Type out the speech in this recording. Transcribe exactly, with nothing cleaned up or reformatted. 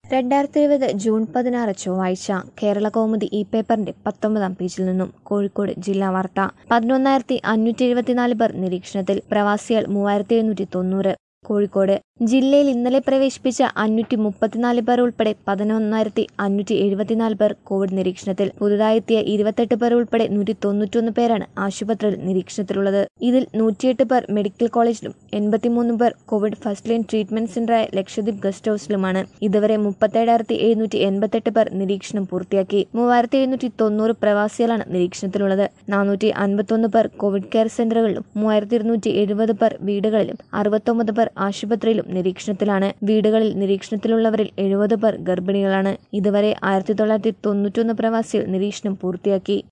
രണ്ടായിരത്തി ഇരുപത് ജൂൺ പതിനാറ് ചൊവ്വാഴ്ച കേരള കൗമുദി ഈ പേപ്പറിന്റെ പത്തൊമ്പതാം പേജിൽ നിന്നും കോഴിക്കോട് ജില്ലാ വാർത്ത. പതിനൊന്നായിരത്തി അഞ്ഞൂറ്റി എഴുപത്തിനാല് പേർ നിരീക്ഷണത്തിൽ, പ്രവാസികൾ മൂവായിരത്തി എഴുന്നൂറ്റി തൊണ്ണൂറ്. കോഴിക്കോട് ജില്ലയിൽ ഇന്നലെ പ്രവേശിപ്പിച്ച അഞ്ഞൂറ്റി മുപ്പത്തിനാല് പേർ ഉൾപ്പെടെ പതിനൊന്നായിരത്തി അഞ്ഞൂറ്റി എഴുപത്തിനാല് പേർ കോവിഡ് നിരീക്ഷണത്തിൽ. പുതുതായെത്തിയ ഇരുപത്തെട്ട് പേർ ഉൾപ്പെടെ നൂറ്റി തൊണ്ണൂറ്റൊന്ന് പേരാണ് ആശുപത്രിയിൽ നിരീക്ഷണത്തിലുള്ളത്. ഇതിൽ നൂറ്റിയെട്ട് പേർ മെഡിക്കൽ കോളേജിലും എൺപത്തിമൂന്ന് പേർ കോവിഡ് ഫസ്റ്റ് ലൈൻ ട്രീറ്റ്മെന്റ് സെന്ററായ ലക്ഷദ്വീപ് ഗസ്റ്റ് ഹൌസിലുമാണ്. ഇതുവരെ മുപ്പത്തേഴായിരത്തി എഴുന്നൂറ്റി എൺപത്തെട്ട് പേർ നിരീക്ഷണം പൂർത്തിയാക്കി. മൂവായിരത്തി എഴുന്നൂറ്റി തൊണ്ണൂറ് പ്രവാസികളാണ് നിരീക്ഷണത്തിലുള്ളത്. നാനൂറ്റി അൻപത്തൊന്ന് പേർ കോവിഡ് കെയർ സെന്ററുകളിലും മൂവായിരത്തി ഇരുന്നൂറ്റി എഴുപത് പേർ വീടുകളിലും അറുപത്തൊമ്പത് പേർ ആശുപത്രിയിലും നിരീക്ഷണത്തിലാണ്. വീടുകളിൽ നിരീക്ഷണത്തിലുള്ളവരിൽ എഴുപത് പേർ ഗർഭിണികളാണ്. ഇതുവരെ ആയിരത്തി തൊള്ളായിരത്തി തൊണ്ണൂറ്റൊന്ന് പ്രവാസികൾ നിരീക്ഷണം പൂർത്തിയാക്കി.